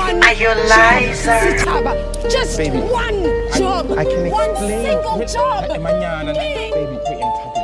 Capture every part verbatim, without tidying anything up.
one Are you liar? job. Just Baby, one job. I can one explain. single Wait, job. eh, Manana, Please. baby, wait in tablet.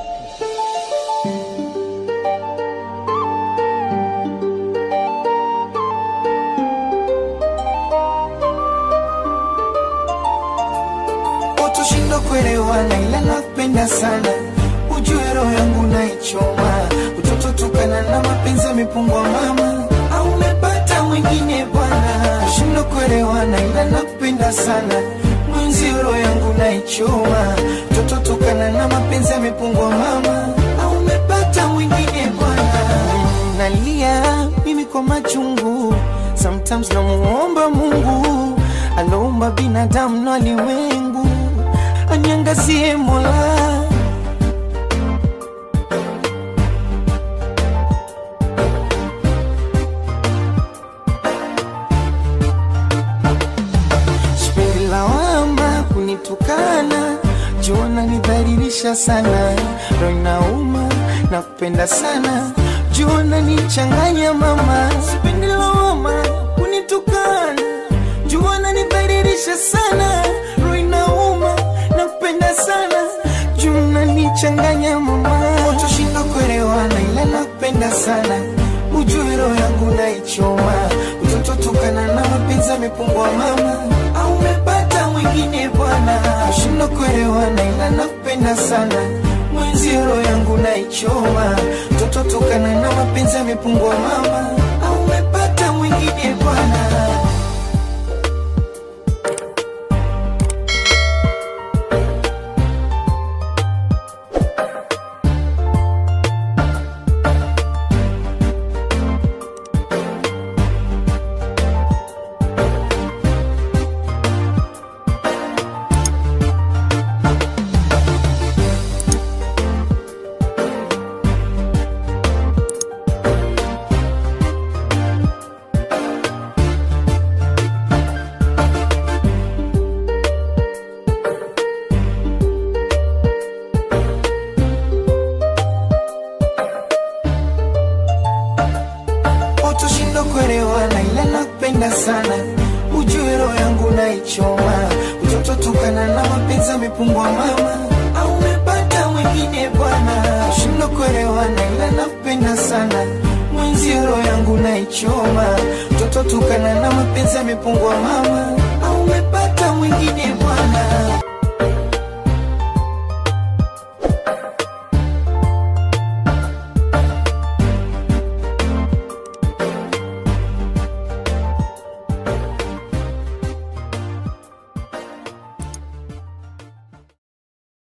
Otoshindo kuelewana ila nakupenda sana. Ujue roho yangu naichoma. Utoto tukana na mapenzi yamepungua mama. Au umepata mwingine bwana. Shindo kuelewana ila nakupenda sana. Mwenzi roho yangu naichoma. Utoto tukana na mapenzi yamepungua mama. Au umepata mwingine bwana. Nalia mimi kwa machungu. Sometimes namuomba Mungu. Aloumba binadamu na ulimwengu. Anyangazie Mola. Sipendi lawama kunitukana. Jua nidhalilisha sana. Roho inauma nakupenda sana. Jua nichanganya mama. Sipendi lawama kunitukana. Jua nidhalilisha sana. Roho inauma nakupenda sana. Jua nichanganya mama. Otoshinda kuelewana ila nakupenda sana. Ujue roho yangu naichoma. Utoto tukana na mapenzi yamepungua mama. Au umepata mwingine bwana. Ushinda kuelewana ila nakupenda sana. Mwenzi roho yangu naichoma. Utoto tukana na mapenzi yamepungua mama. Au umepata mwingine bwana. Otoshindo kuelewana ila nakupenda sana. Ujue roho yangu naichoma. Utoto tukana na mapenzi yamepungua mama. Au umepata mwingine bwana. Shindo kuelewana ila nakupenda sana. Mwenzi roho yangu naichoma. Utoto tukana na mapenzi yamepungua mama. Au umepata mwingine bwana.